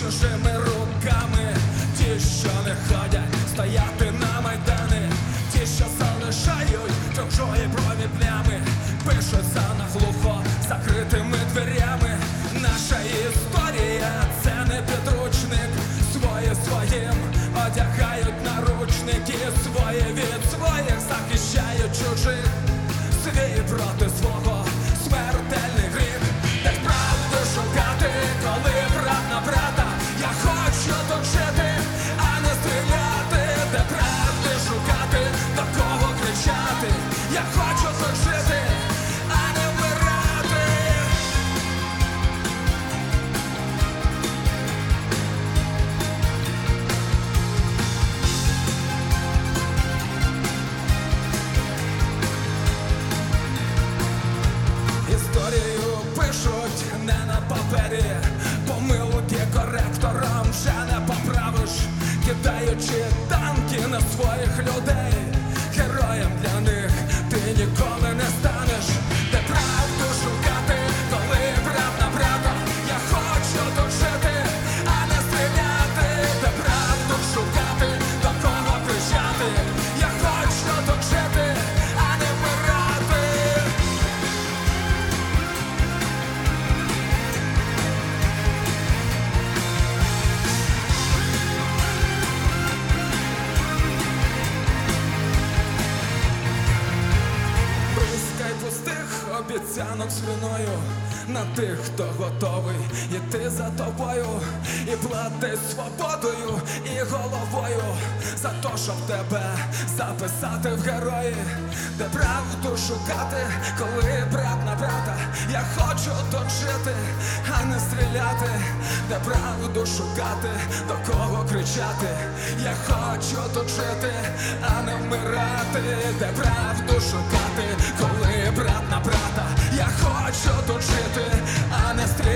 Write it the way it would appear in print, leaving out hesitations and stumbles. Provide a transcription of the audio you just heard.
чужими руками. Ті, що не ходять стояти на майдани, ті, що залишають чужої брові плями, пишуться наглухо закритими дверями. Наша історія — це не підручник. Свої своїм одягають наручники, свої від своїх захищають чужих. Свій проти свого смертельний гріх. Де правду шукати, коли брат на брата? Я хочу тут жити, а не стріляти. Де правди шукати, до кого кричати? Я хочу тут жити, а не вмирати. Історію пишуть не на папері, помилки коректорам вже не поправиш, кидаючи танки на своїх людей. Героєм для них ти ніколи не станеш. Де правду шукати, коли брат на брата? Я хочу тут жити, а не стріляти. Де правду шукати, до кого кричати? Я хочу тут жити, а не вмирати. Бризкай пустих обіцянок слюною на тих, хто готовий іти за тобою, і плати свободою і головою за то, щоб тебе записати в герої. Де правду шукати, коли брат на брата? Я хочу тут жити, а не стріляти. Де правду шукати, до кого кричати? Я хочу тут жити, а не вмирати. Де правду шукати, коли брат на брата? Я хочу тут жити, а не стріляти.